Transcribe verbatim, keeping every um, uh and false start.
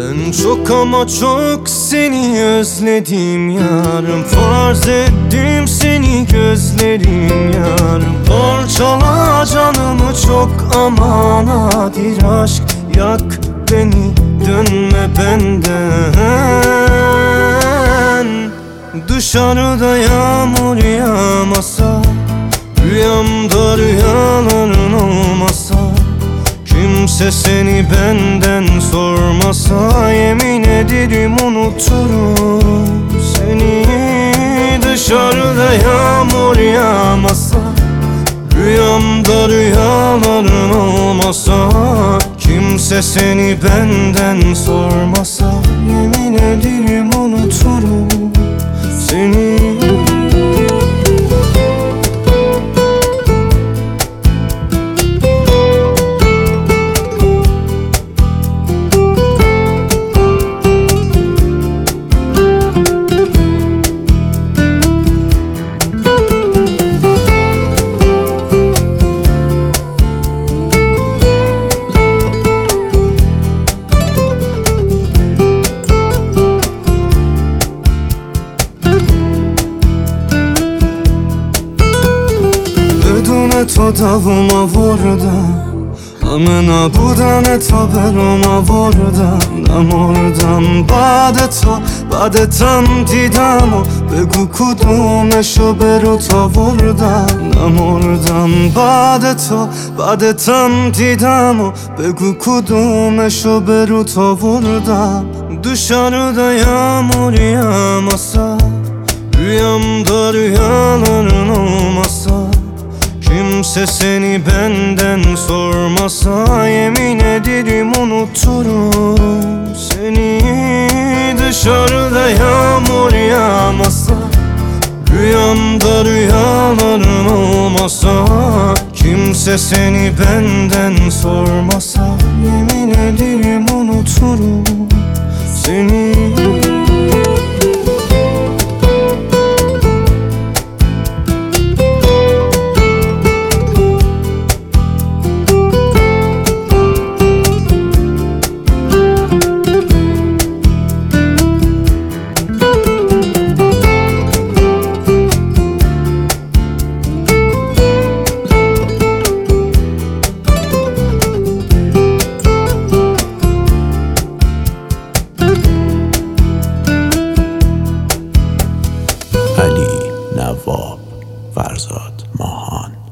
Ben çok ama çok seni özledim yarım. Farz ettim seni gözlerim yarım. Parçala canımı çok ama nadir aşk. Yak beni, dönme benden. Dışarıda yağmur yağmasa, rüyamda rüyaların olmasa, kimse seni benden sormasa, yemin ederim unuturum seni. Dışarıda yağmur yağmasa, rüyamda rüyaların olmasa, kimse seni benden sormasa, yemin ederim unuturum seni. To davuma vorda, amena budane to beroma vorda. Namordam bade to, bade tam didamo, begu kudumesho beru to vorda. Namordam bade to, bade tam didamo, begu kudumesho beru to vorda. Dışarıda yağmur yağmasa, rüyamda rüyaların olmasa, kimse seni benden sormasa, yemin ederim unuturum seni. Dışarıda yağmur yağmasa, rüyamda rüyaların olmasa, kimse seni benden sormasa, yemin ederim unuturum seni. علی نواب فرزاد ماهان.